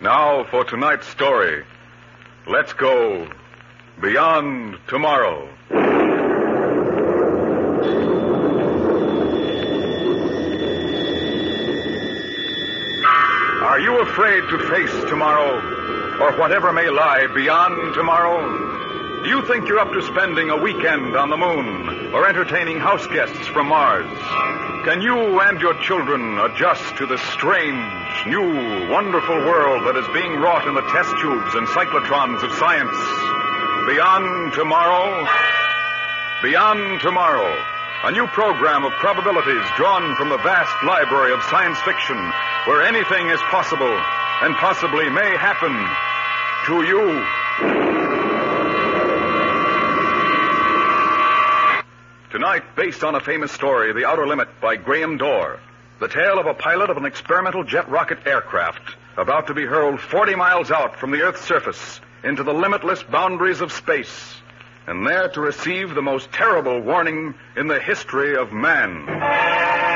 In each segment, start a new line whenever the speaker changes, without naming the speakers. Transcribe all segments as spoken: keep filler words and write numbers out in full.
Now for tonight's story. Let's go beyond tomorrow. Are you afraid to face tomorrow, or whatever may lie beyond tomorrow? Do you think you're up to spending a weekend on the moon, or entertaining house guests from Mars? Can you and your children adjust to the strange, new, wonderful world that is being wrought in the test tubes and cyclotrons of science? Beyond tomorrow? Beyond tomorrow. A new program of probabilities drawn from the vast library of science fiction, where anything is possible and possibly may happen to you. Tonight, based on a famous story, The Outer Limit by Graham Dorr, the tale of a pilot of an experimental jet rocket aircraft about to be hurled forty miles out from the Earth's surface into the limitless boundaries of space, and there to receive the most terrible warning in the history of man.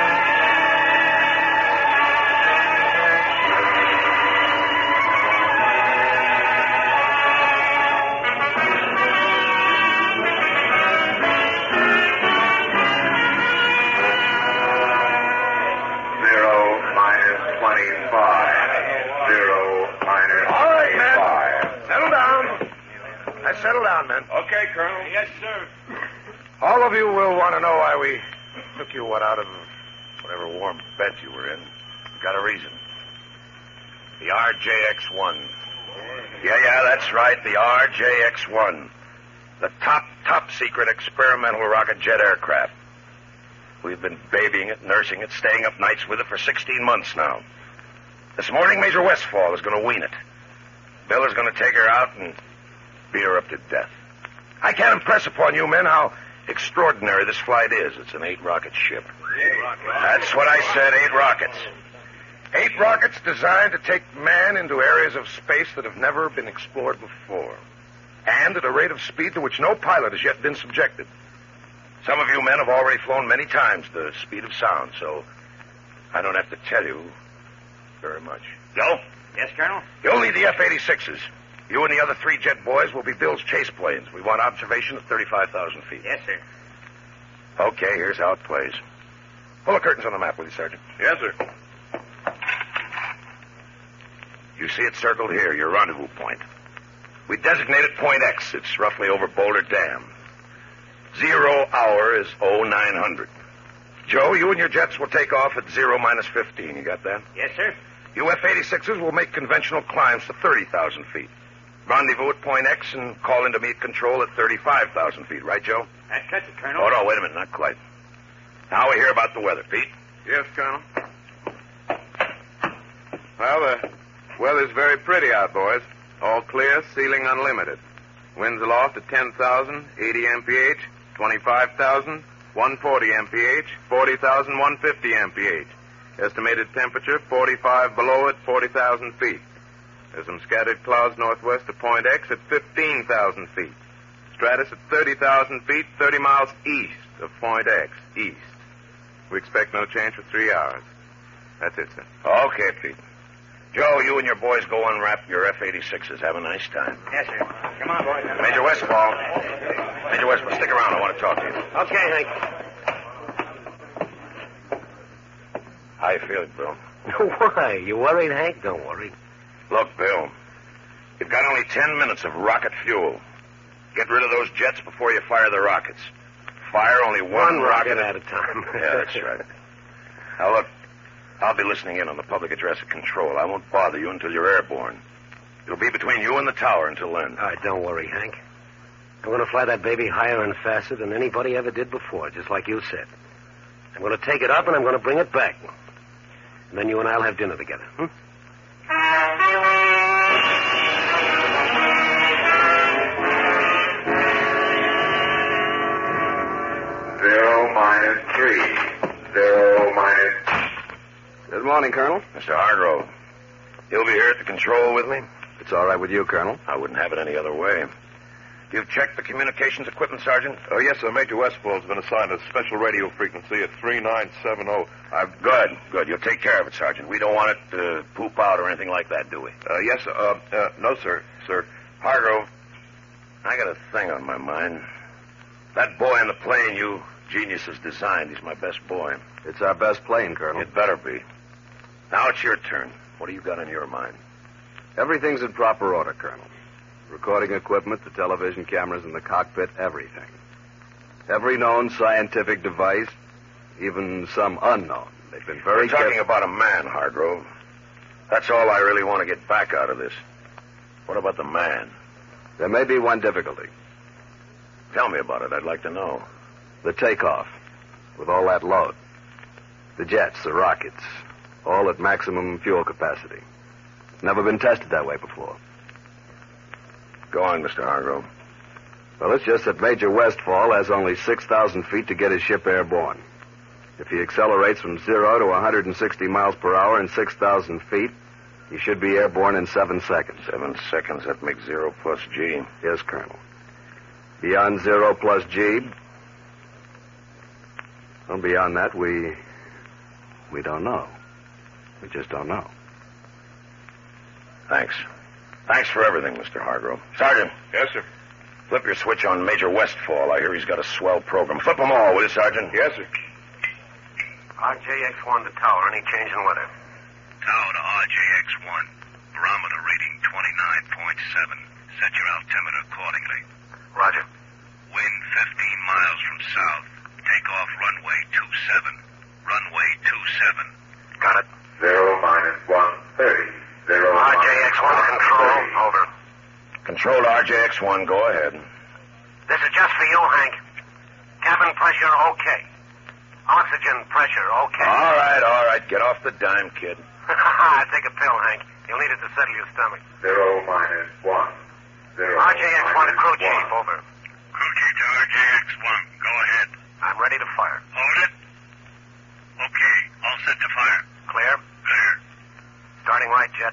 Settle down, men.
Okay, Colonel. Yes, sir.
All of you will want to know why we took you what out of whatever warm bed you were in. We got a reason. The R J X one. Yeah, yeah, that's right. The R J X one. The top, top secret experimental rocket jet aircraft. We've been babying it, nursing it, staying up nights with it for sixteen months now. This morning, Major Westfall is going to wean it. Bill is going to take her out and beat her up to death. I can't impress upon you men how extraordinary this flight is. It's an eight-rocket ship.
Eight rockets.
That's what I said, eight rockets. Eight rockets designed to take man into areas of space that have never been explored before, and at a rate of speed to which no pilot has yet been subjected. Some of you men have already flown many times the speed of sound, so I don't have to tell you very much. Joe?
Yes, Colonel?
You'll need the F eighty-sixes. You and the other three jet boys will be Bill's chase planes. We want observation at thirty-five thousand feet.
Yes, sir.
Okay, here's how it plays. Pull the curtains on the map, will you, Sergeant?
Yes, sir.
You see it circled here, your rendezvous point. We designated Point X. It's roughly over Boulder Dam. Zero hour is oh nine hundred. Joe, you and your jets will take off at zero minus fifteen. You got that?
Yes, sir.
You F eighty-sixes will make conventional climbs to thirty thousand feet. Rendezvous at Point X and call in to meet control at thirty-five thousand feet. Right, Joe?
That cuts it, Colonel.
Oh, no, wait a minute. Not quite. Now we hear about the weather. Pete?
Yes, Colonel. Well, the weather's very pretty out, boys. All clear, ceiling unlimited. Winds aloft at ten thousand, eighty M P H, twenty-five thousand, one hundred forty M P H, forty thousand, one hundred fifty M P H. Estimated temperature, forty-five below at forty thousand feet. There's some scattered clouds northwest of Point X at fifteen thousand feet. Stratus at thirty thousand feet, thirty miles east of Point X, east. We expect no change for three hours. That's it, sir.
Okay, Pete. Joe, you and your boys go unwrap your F eighty-sixes. Have a nice time.
Yes, sir. Come on, boys.
Major Westfall. Major Westfall, stick around. I want to talk to you.
Okay, Hank.
How you feeling, Bill?
Why? You worried, Hank? Don't worry.
Look, Bill, you've got only ten minutes of rocket fuel. Get rid of those jets before you fire the rockets. Fire only one,
One rocket,
rocket
at a time.
Yeah, that's right. Now, look, I'll be listening in on the public address at control. I won't bother you until you're airborne. It'll be between you and the tower until then.
All right, don't worry, Hank. I'm going to fly that baby higher and faster than anybody ever did before, just like you said. I'm going to take it up and I'm going to bring it back. And then you and I'll have dinner together. Hmm?
Zero minus three. Zero minus...
Good morning, Colonel.
Mister Hargrove, you'll be here at the control with me?
It's all right with you, Colonel.
I wouldn't have it any other way. You've checked the communications equipment, Sergeant?
Oh, yes, sir. Major Westfall's been assigned a special radio frequency at three nine seven zero. I've...
Good, good. You'll take care of it, Sergeant. We don't want it to poop out or anything like that, do we?
Uh, yes, sir. Uh, uh, no, sir. Sir.
Hargrove, I got a thing on my mind. That boy in the plane you geniuses designed, he's my best boy.
It's our best plane, Colonel.
It better be. Now it's your turn. What do you got on your mind?
Everything's in proper order, Colonel. Recording equipment, the television cameras in the cockpit, everything. Every known scientific device, even some unknown. They've been very
We're talking
careful.
about a man, Hargrove. That's all I really want to get back out of this. What about the man?
There may be one difficulty.
Tell me about it. I'd like to know.
The takeoff, with all that load. The jets, the rockets, all at maximum fuel capacity. Never been tested that way before.
Go on, Mister Hargrove.
Well, it's just that Major Westfall has only six thousand feet to get his ship airborne. If he accelerates from zero to one hundred sixty miles per hour in six thousand feet, he should be airborne in seven seconds.
Seven seconds, that makes zero plus G.
Yes, Colonel. Beyond zero plus G, well, beyond that, we, we don't know. We just don't know.
Thanks. Thanks for everything, Mister Hargrove. Sergeant.
Yes, sir.
Flip your switch on Major Westfall. I hear he's got a swell program. Flip them all, will you, Sergeant?
Yes, sir.
R J X one to tower. Any change in weather?
Tower to R J X one. Barometer reading twenty-nine point seven. Set your altimeter accordingly.
Roger.
Wind fifteen miles from south. Take off runway two seven. Runway two seven.
Got it.
Zero minus one thirty. Zero
R J X one to control. Over.
Control to R J X one. Go ahead.
This is just for you, Hank. Cabin pressure, okay. Oxygen pressure, okay.
All right, all right. Get off the dime, kid.
Take a pill, Hank. You'll need it to settle your stomach.
Zero minus one. Zero
R J X one to crew
minus
chief,
one.
over.
Crew chief to R J X one. Go ahead.
I'm ready to fire.
Hold it. Okay. All set to fire.
Clear?
Clear.
Starting right jet.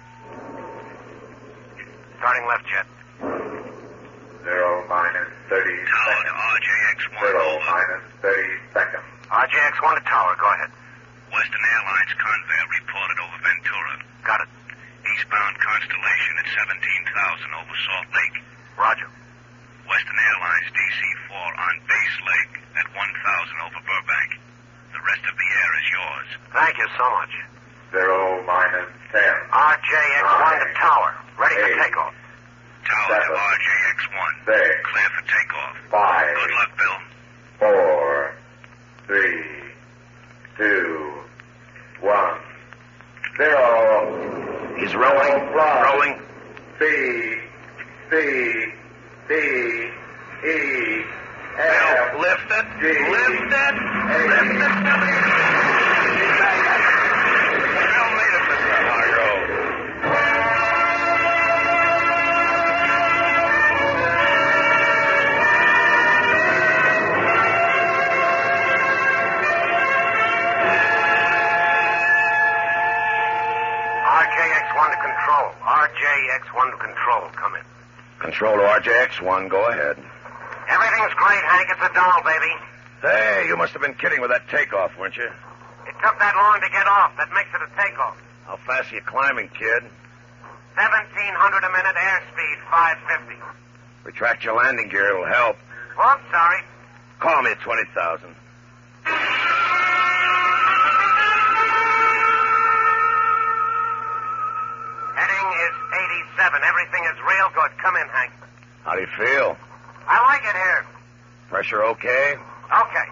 Starting left jet.
Zero minus thirty
Tower to
seconds.
R J X one.
Zero
Over.
minus thirty seconds.
R J X one to tower, go ahead.
Western Airlines Convair reported over Ventura.
Got it.
Eastbound Constellation at seventeen thousand over Salt Lake.
Roger.
Western Airlines D C four on Base Lake at one thousand over Burbank. The rest of the air is yours.
Thank you so much.
Zero minus ten.
R J X one to tower. Ready for
Eight.
takeoff.
Tower to
Seven.
R J X one.
Six.
Clear for takeoff.
Five.
Good luck, Bill.
Four. Three. Two. One. Zero.
He's rowing.
Fly.
Rowing.
C. C. D. E.
Bill,
F.
lift it.
G.
Lift it.
H.
Lift it. Bill made it, Mister Hargrove.
R J X one to control. R J X one to control. Come in.
Control to R J X one. Go ahead.
Everything's great, Hank. It's a doll, baby.
Hey, you must have been kidding with that takeoff, weren't you?
It took that long to get off. That makes it a takeoff.
How fast are you climbing, kid?
seventeen hundred a minute, airspeed five fifty.
Retract your landing gear. It'll help.
Whoops, sorry.
Call me at twenty thousand.
Heading is eighty-seven. Everything is real good. Come in, Hank.
How do you feel?
I like it here.
Pressure okay?
Okay.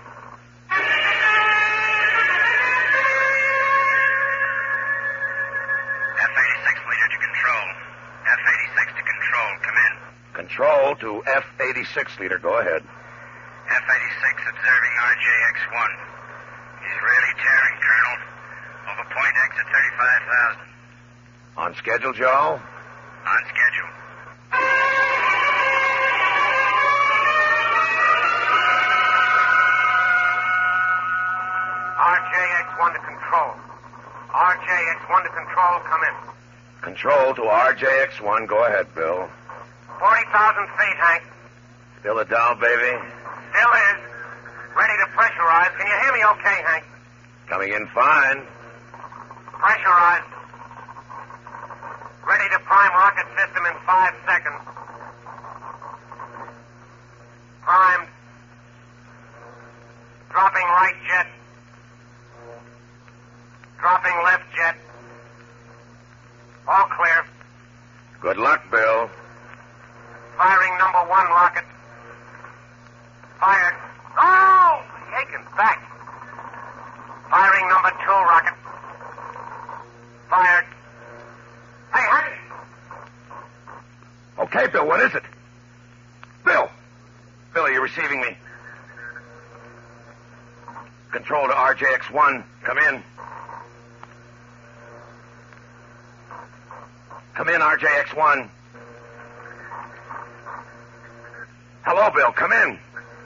F eighty-six leader to control. F eighty-six to control. Come in.
Control to F eighty-six leader. Go ahead.
F eighty-six observing R J X one. He's really tearing, Colonel. Over point X at thirty-five thousand.
On schedule, Joe?
On schedule.
R J X one to control. R J X one to control. Come in.
Control to R J X one. Go ahead, Bill.
forty thousand feet, Hank.
Still a down, baby?
Still is. Ready to pressurize. Can you hear me okay, Hank?
Coming in fine.
Pressurized. Ready to prime rocket system in five seconds. Primed. Dropping right jet. Dropping left jet. All clear.
Good luck, Bill.
Firing number one rocket. Fired. Oh! Taken back. Firing number two rocket. Fired. Hey, Hank!
Okay, Bill, what is it? Bill! Bill, are you receiving me? Control to R J X one. Come in. Come in, R J X one. Hello, Bill. Come in.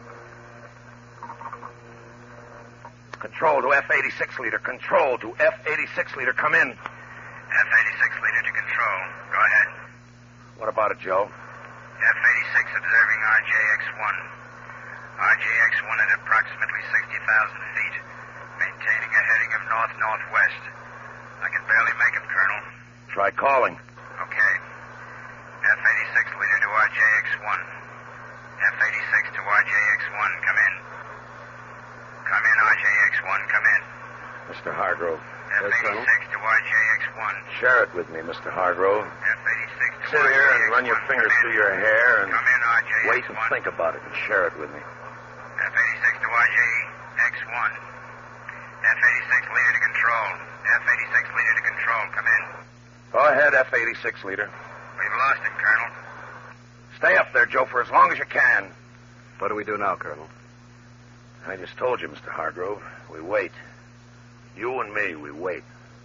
Control to F eighty-six leader. Control to F eighty-six leader. Come in.
F eighty-six leader to control. Go ahead.
What about it, Joe?
F eighty-six observing R J X one. R J X one at approximately sixty thousand feet, maintaining a heading of north-northwest. I can barely make him, Colonel.
Try calling.
Okay. F eighty-six leader to R J X one. F eighty-six to R J X one, come in. Come in, R J X one, come in.
Mister Hargrove.
F eighty-six to R J X one.
Share it with me, Mister Hargrove.
F eighty-six to
Sit
R J X one.
here and run your fingers
come
through
in.
your hair and
Come in, R J X one.
wait and think about it and share it with me.
F eighty-six to R J X one. F eighty-six leader to control. F eighty-six leader to control, come in.
Go ahead, F eighty-six leader.
We've lost him, Colonel.
Stay up there, Joe, for as long as you can.
What do we do now, Colonel?
I just told you, Mister Hargrove. We wait. You and me, we wait.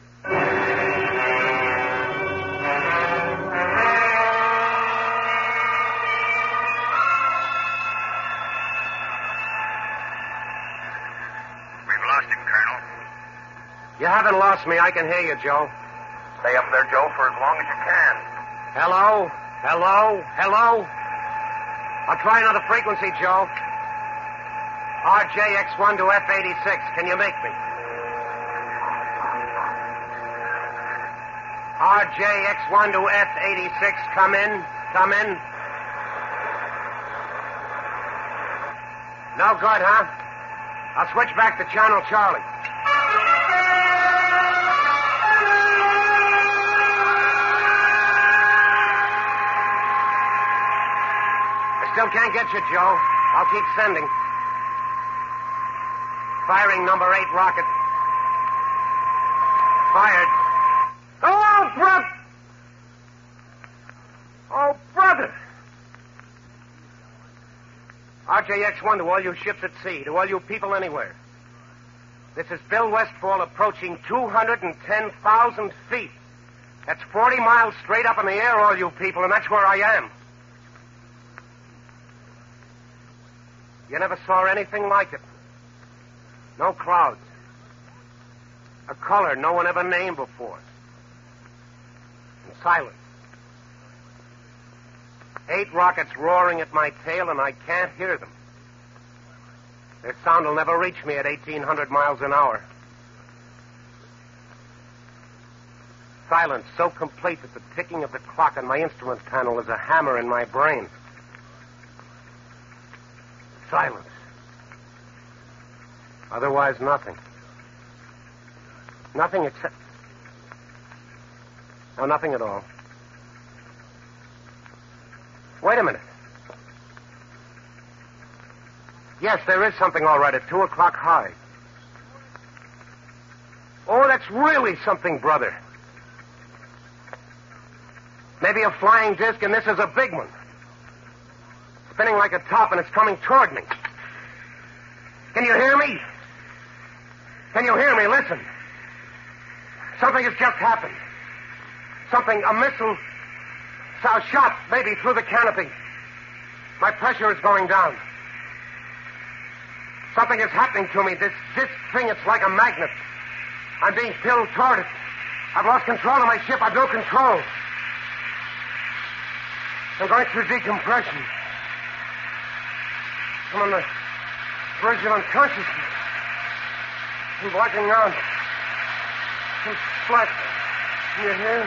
We've lost him, Colonel.
You haven't lost me. I can hear you, Joe.
Stay up there, Joe, for as long as you can.
Hello? Hello? Hello? I'll try another frequency, Joe. R J X one to F eighty-six. Can you make me? R J X one to F eighty-six. Come in. Come in. No good, huh? I'll switch back to Channel Charlie. I still can't get you, Joe. I'll keep sending. Firing number eight rocket. Fired. Oh, brother! Oh, brother! R J X one to all you ships at sea, to all you people anywhere. This is Bill Westfall approaching two hundred ten thousand feet. That's forty miles straight up in the air, all you people, and that's where I am. You never saw anything like it. No clouds. A color no one ever named before. And silence. Eight rockets roaring at my tail, and I can't hear them. Their sound will never reach me at eighteen hundred miles an hour. Silence so complete that the ticking of the clock on my instrument panel is a hammer in my brain. Silence. Otherwise, nothing. Nothing except... No, nothing at all. Wait a minute. Yes, there is something all right at two o'clock high. Oh, that's really something, brother. Maybe a flying disc, and this is a big one. Spinning like a top, and it's coming toward me. Can you hear me? Can you hear me? Listen. Something has just happened. Something, a missile, a shot, maybe through the canopy. My pressure is going down. Something is happening to me. This, this thing, it's like a magnet. I'm being pulled toward it. I've lost control of my ship. I've no control. I'm going through decompression. I'm on the verge of unconsciousness. I'm blacking out. I'm flat. Can you hear?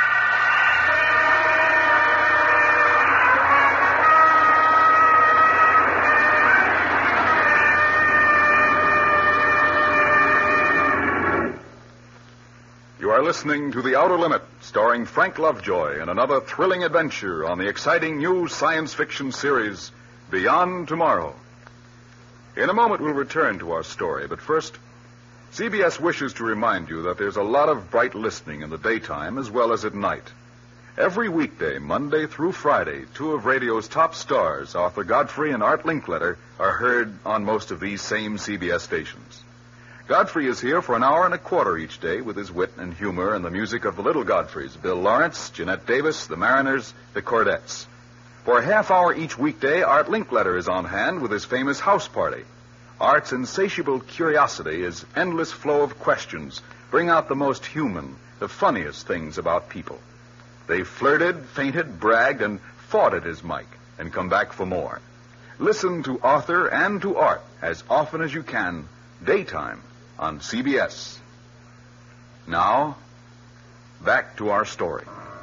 You are listening to The Outer Limit, starring Frank Lovejoy in another thrilling adventure on the exciting new science fiction series, Beyond Tomorrow. In a moment, we'll return to our story, but first, C B S wishes to remind you that there's a lot of bright listening in the daytime as well as at night. Every weekday, Monday through Friday, two of radio's top stars, Arthur Godfrey and Art Linkletter, are heard on most of these same C B S stations. Godfrey is here for an hour and a quarter each day with his wit and humor and the music of the Little Godfreys, Bill Lawrence, Jeanette Davis, the Mariners, the Cordettes. For a half hour each weekday, Art Linkletter is on hand with his famous house party. Art's insatiable curiosity, his endless flow of questions, bring out the most human, the funniest things about people. They've flirted, fainted, bragged, and fought at his mic, and come back for more. Listen to Arthur and to Art as often as you can, daytime, on C B S. Now, back to our story.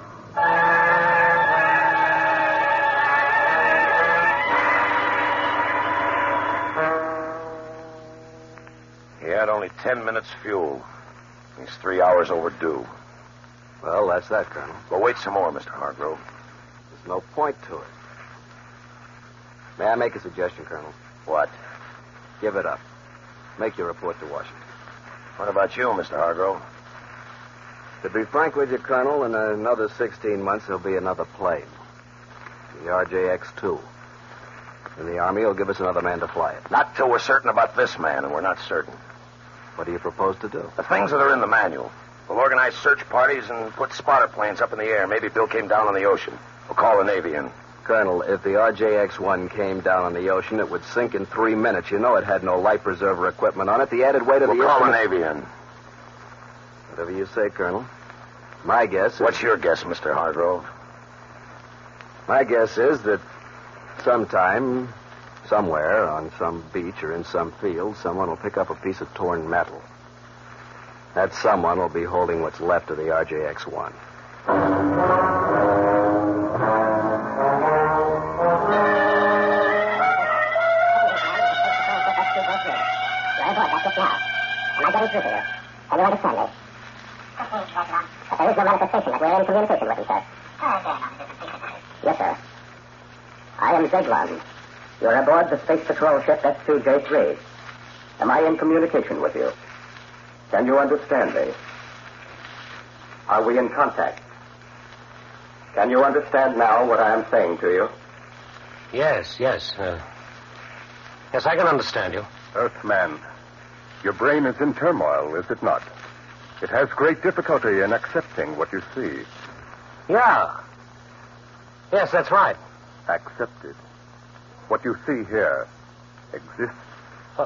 He had only ten minutes fuel. He's three hours overdue.
Well, that's that, Colonel.
Well, wait some more, Mister Hargrove.
There's no point to it. May I make a suggestion, Colonel?
What?
Give it up. Make your report to Washington.
What about you, Mister Hargrove?
To be frank with you, Colonel, in another sixteen months, there'll be another plane. The R J X two. And the Army will give us another man to fly it.
Not till we're certain about this man, and we're not certain.
What do you propose to do?
The things that are in the manual. We'll organize search parties and put spotter planes up in the air. Maybe Bill came down on the ocean. We'll call the Navy in.
Colonel, if the R J X one came down on the ocean, it would sink in three minutes. You know it had no life preserver equipment on it. The added weight of
we'll
the...
We'll call
instrument...
the Navy in.
Whatever you say, Colonel. My guess is...
What's your guess, Mister Hargrove?
My guess is that sometime, somewhere, on some beach or in some field, someone will pick up a piece of torn metal. That someone will be holding what's left of the R J X one.
Am I getting through here? Can you understand me? But there is no manifestation that we're in communication with him, sir. Yes, sir. I am Zeglon. You're aboard the Space Patrol ship S two J three. Am I in communication with you? Can you understand me? Are we in contact? Can you understand now what I am saying to you?
Yes, yes. Uh, yes, I can understand you.
Earthman, your brain is in turmoil, is it not? It has great difficulty in accepting what you see.
Yeah. Yes, that's right.
Accepted. What you see here exists.
Uh,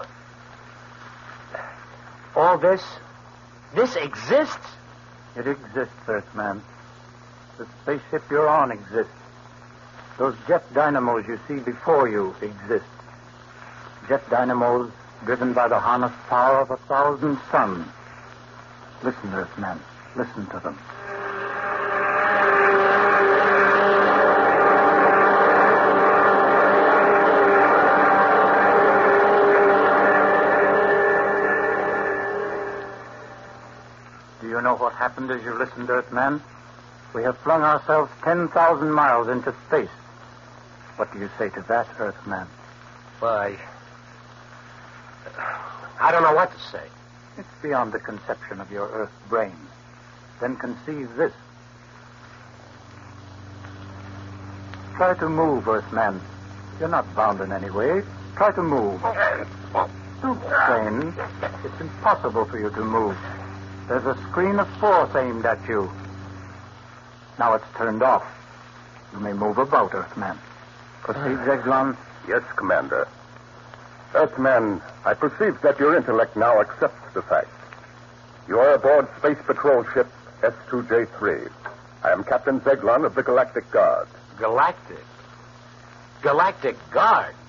all this? This exists?
It exists, Earthman. The spaceship you're on exists. Those jet dynamos you see before you exist. Jet dynamos driven by the harnessed power of a thousand suns. Listen, Earthman. Listen to them. Do you know what happened as you listened, Earthman? We have flung ourselves ten thousand miles into space. What do you say to that, Earthman?
Why, I don't know what to say.
It's beyond the conception of your Earth brain. Then conceive this. Try to move, Earthman. You're not bound in any way. Try to move. Don't strain. It's impossible for you to move. There's a screen of force aimed at you. Now it's turned off. You may move about, Earthman. Proceed, Zeglon.
Yes, Commander. Earthman, I perceive that your intellect now accepts the fact. You are aboard Space Patrol ship S two J three. I am Captain Zeglon of the Galactic Guard.
Galactic? Galactic Guard?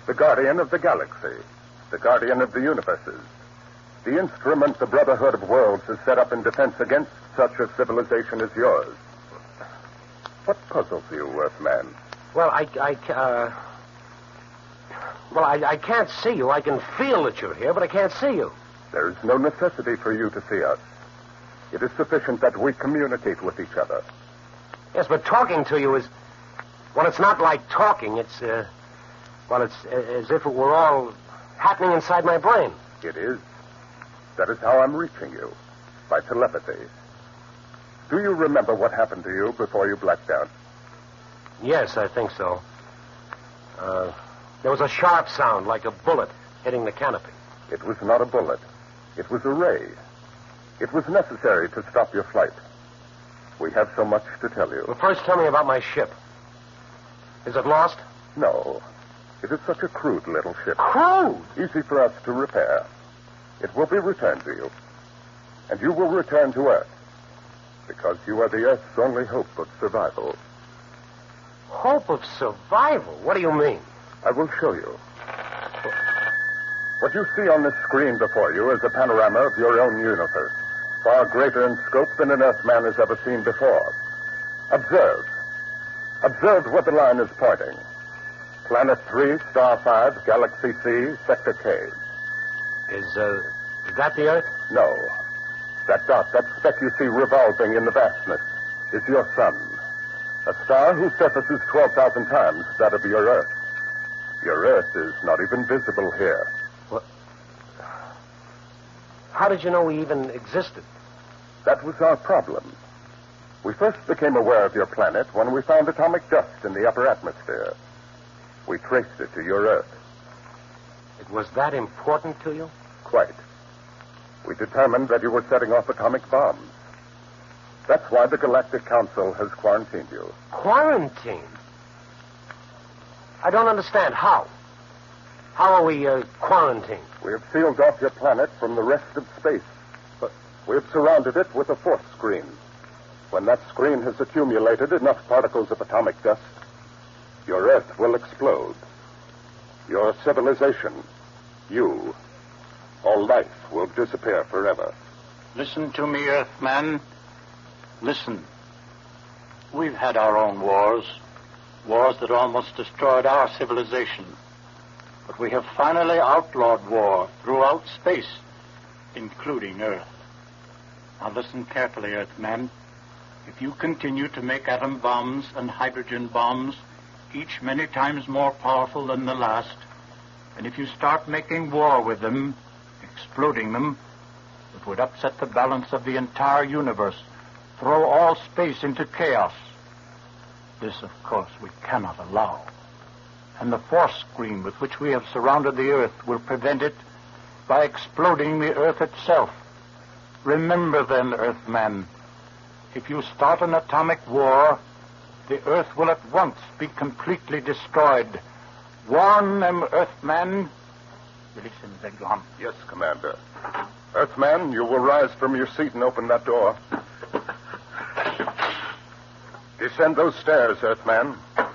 the guardian of the galaxy, the guardian of the universes, the instrument the Brotherhood of Worlds has set up in defense against such a civilization as yours. What puzzles you, Earthman?
Well, I, I, uh... Well, I, I can't see you. I can feel that you're here, but I can't see you.
There is no necessity for you to see us. It is sufficient that we communicate with each other.
Yes, but talking to you is... Well, it's not like talking. It's, uh... Well, it's uh, as if it were all happening inside my brain.
It is. That is how I'm reaching you, by telepathy. Do you remember what happened to you before you blacked out?
Yes, I think so. Uh, there was a sharp sound, like a bullet hitting the canopy.
It was not a bullet. It was a ray. It was necessary to stop your flight. We have so much to tell you.
Well, first tell me about my ship. Is it lost?
No. It is such a crude little ship.
Crude?
Easy for us to repair. It will be returned to you. And you will return to Earth. Because you are the Earth's only hope of survival.
Hope of survival? What do you mean?
I will show you. What you see on this screen before you is a panorama of your own universe, far greater in scope than an Earthman has ever seen before. Observe. Observe where the line is pointing. Planet three, Star five, Galaxy C, Sector K.
Is, uh, is that the Earth?
No. That dot, that speck you see revolving in the vastness, is your sun. A star whose surface is twelve thousand times that of your Earth. Your Earth is not even visible here.
What? How did you know we even existed?
That was our problem. We first became aware of your planet when we found atomic dust in the upper atmosphere. We traced it to your Earth.
It was that important to you?
Quite. We determined that you were setting off atomic bombs. That's why the Galactic Council has quarantined you.
Quarantined? I don't understand. How? How are we uh, quarantined?
We have sealed off your planet from the rest of space. But we have surrounded it with a force screen. When that screen has accumulated enough particles of atomic dust, your Earth will explode. Your civilization, you, all life will disappear forever.
Listen to me, Earthman. Listen. We've had our own wars. Wars that almost destroyed our civilization. But we have finally outlawed war throughout space, including Earth. Now listen carefully, Earthman. If you continue to make atom bombs and hydrogen bombs, each many times more powerful than the last, and if you start making war with them, exploding them, it would upset the balance of the entire universe, throw all space into chaos. This, of course, we cannot allow. And the force screen with which we have surrounded the Earth will prevent it by exploding the Earth itself. Remember then, Earthman, if you start an atomic war, the Earth will at once be completely destroyed. Warn them, Earthman. Release him, Zeglan.
Yes, Commander. Earthman, you will rise from your seat and open that door. Descend those stairs, Earthman.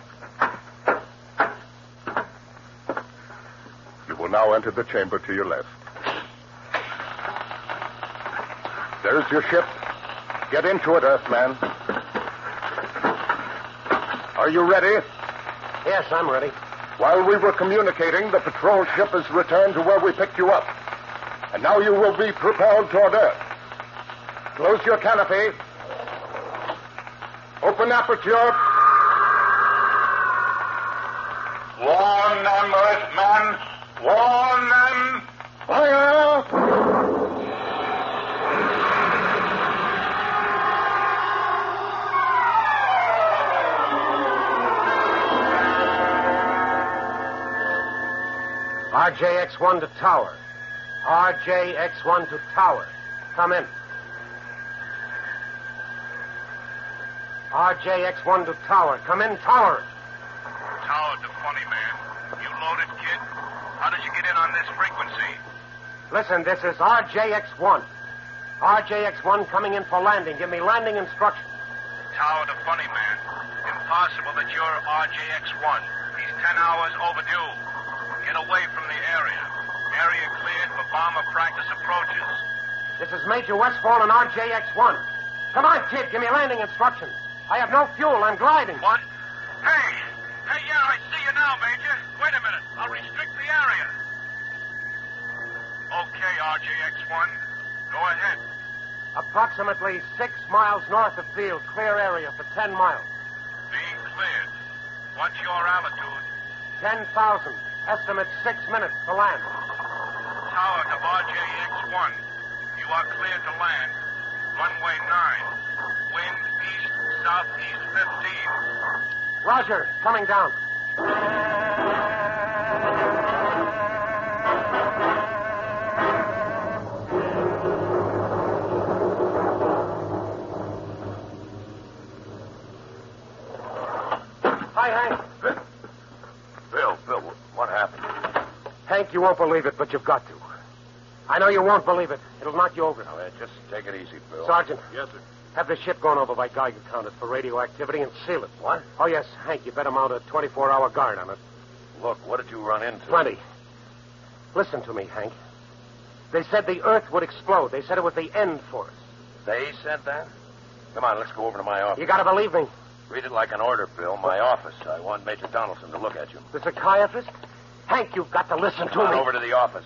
You will now enter the chamber to your left. There's your ship. Get into it, Earthman. Are you ready?
Yes, I'm ready.
While we were communicating, the patrol ship has returned to where we picked you up. And now you will be propelled toward Earth. Close your canopy. Open aperture.
Warn them, Earthmen. Warn them.
Fire!
R J X one to tower. R J X one to tower. Come in. R J X one to tower. Come in, tower.
Tower to Funny Man. You loaded, kid? How did you get in on this frequency?
Listen, this is R J X one. R J X one coming in for landing. Give me landing instructions.
Tower to Funny Man. Impossible that you're R J X one. He's ten hours overdue.
Get away from the area. Area cleared for bomber practice approaches.
This is Major Westfall and R J X one. Come on, kid. Give me landing instructions. I have no fuel. I'm gliding.
What? Hey! Hey, yeah, I see you now, Major. Wait a minute. I'll restrict the area. Okay, R J X one. Go ahead.
Approximately six miles north of field. Clear area for ten miles.
Being cleared. What's your altitude?
ten thousand. Estimate six minutes to land.
Tower to R J X one. You are cleared to land. Runway nine. Wind east, southeast fifteen.
Roger. Coming down. Hi, Hank.
Bill, Bill, what happened?
Hank, you won't believe it, but you've got to. I know you won't believe it. It'll knock you over.
Now, uh, just take it easy, Bill.
Sergeant.
Yes, sir.
Have the ship gone over by Geiger counters for radioactivity and seal it.
What?
Oh, yes, Hank, you better mount a twenty-four hour guard on it.
Look, what did you run into?
Plenty. Listen to me, Hank. They said the Earth would explode. They said it was the end for us.
They said that? Come on, let's go over to my office.
You gotta believe me.
Read it like an order, Bill. My office. I want Major Donaldson to look at you.
The psychiatrist? Hank, you've got to listen
Come
to
on
me.
over to the office.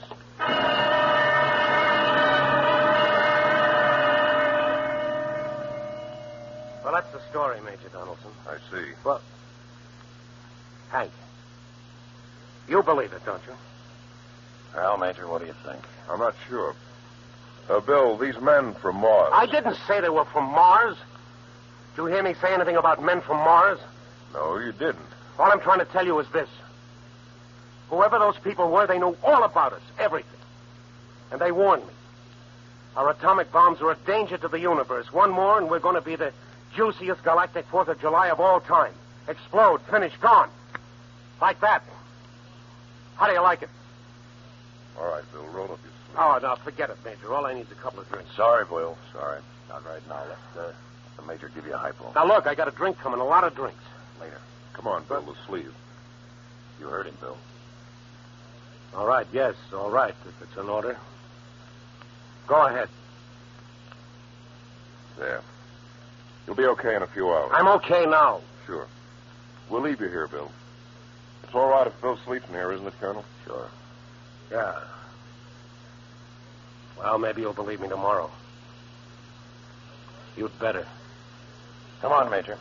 Well, that's the story, Major Donaldson.
I see.
Well, Hank, you believe it, don't you?
Well, Major, what do you think?
I'm not sure. Uh, Bill, these men from Mars.
I didn't say they were from Mars. Did you hear me say anything about men from Mars?
No, you didn't.
All I'm trying to tell you is this. Whoever those people were, they knew all about us, everything. And they warned me. Our atomic bombs are a danger to the universe. One more, and we're going to be the juiciest galactic Fourth of July of all time. Explode, finish, gone. Like that. How do you like it?
All right, Bill, roll up your sleeve.
Oh, no, forget it, Major. All I need is a couple of drinks.
Sorry, Bill. Sorry. Not right now. Let uh, the Major give you a hypo.
Now, look, I got a drink coming, a lot of drinks.
Later.
Come on, Bill, the sleeve.
You heard him, Bill.
All right, yes, all right, if it's an order. Go ahead.
There. You'll be okay in a few hours.
I'm okay now.
Sure. We'll leave you here, Bill. It's all right if Bill sleeps in here, isn't it, Colonel?
Sure.
Yeah. Well, maybe you'll believe me tomorrow. You'd better.
Come on, Major.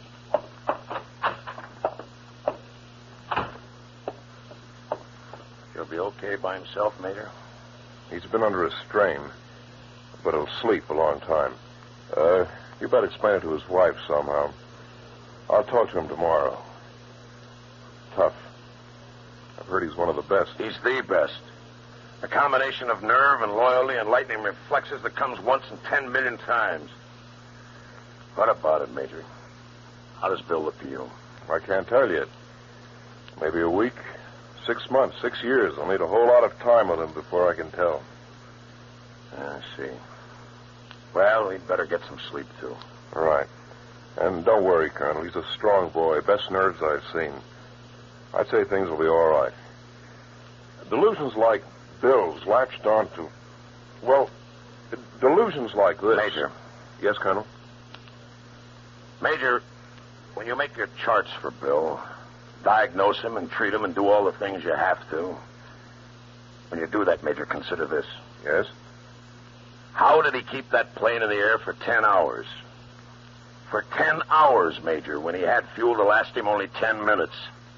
He'll be okay by himself, Major?
He's been under a strain, but he'll sleep a long time. Uh, you better explain it to his wife somehow. I'll talk to him tomorrow. Tough. I've heard he's one of the best.
He's the best. A combination of nerve and loyalty and lightning reflexes that comes once in ten million times. What about it, Major? How does Bill look to you?
I can't tell yet. Maybe a week, six months, six years. I'll need a whole lot of time with him before I can tell.
I see. Well, he'd better get some sleep, too.
All right. And don't worry, Colonel. He's a strong boy. Best nerves I've seen. I'd say things will be all right. Delusions like Bill's latched onto... Well, delusions like this...
Major.
Yes, Colonel?
Major, when you make your charts for Bill, diagnose him and treat him and do all the things you have to, when you do that, Major, consider this.
Yes?
How did he keep that plane in the air for ten hours? For ten hours, Major, when he had fuel to last him only ten minutes.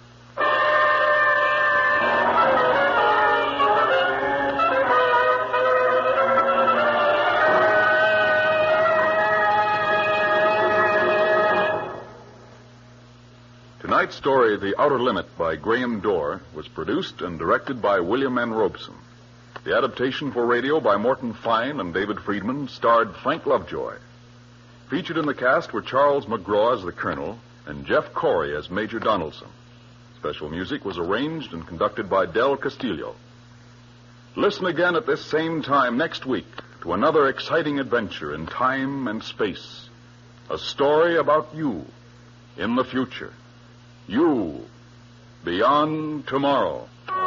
Tonight's story, The Outer Limit, by Graham Dorr, was produced and directed by William N. Robeson. The adaptation for radio by Morton Fine and David Friedman starred Frank Lovejoy. Featured in the cast were Charles McGraw as the Colonel and Jeff Corey as Major Donaldson. Special music was arranged and conducted by Del Castillo. Listen again at this same time next week to another exciting adventure in time and space. A story about you in the future. You, beyond tomorrow.